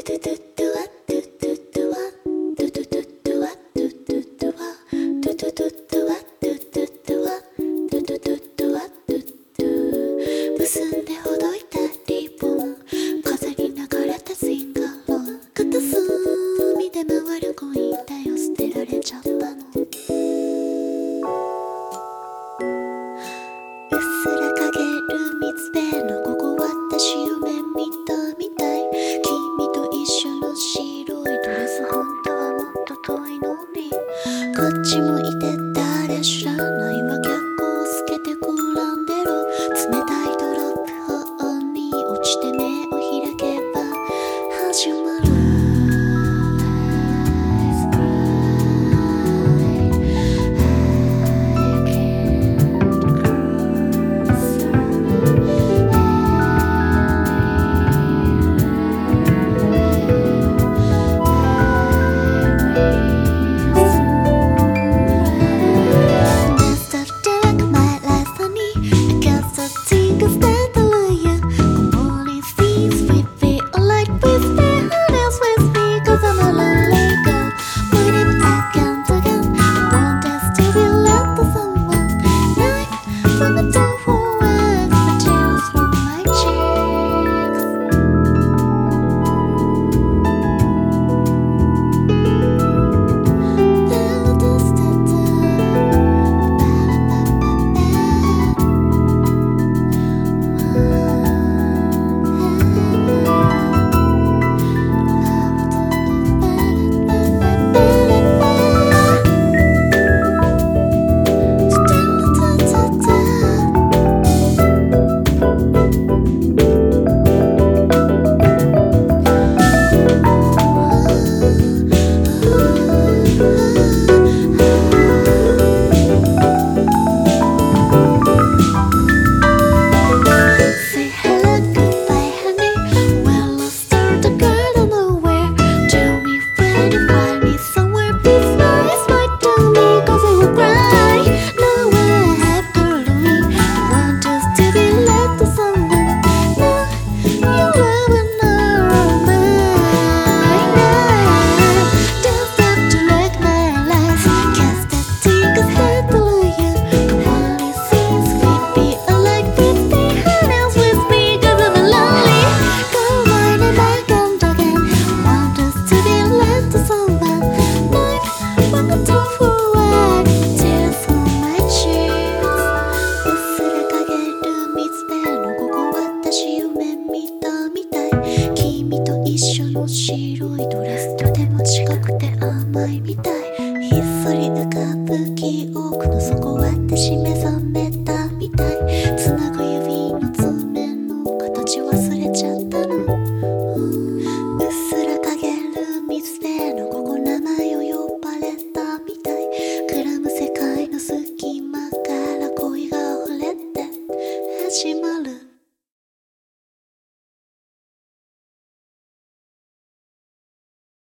結んでほどいたリボン、風に流れたシンガロン、片隅で回るコインだよ、捨てられちゃったの。うっすら陰る水辺の午後、私夢見たみたい。君と一緒の白いドレス、本当はもっと遠いのに。こっち向いて誰知らないわ、逆光つけて転んでる。冷たいドロップホールに落ちて目を開けば始まる。白いドレス、とても近くて甘いみたい。ひっそり浮かぶ記憶の底、私目覚めたみたい。つなぐ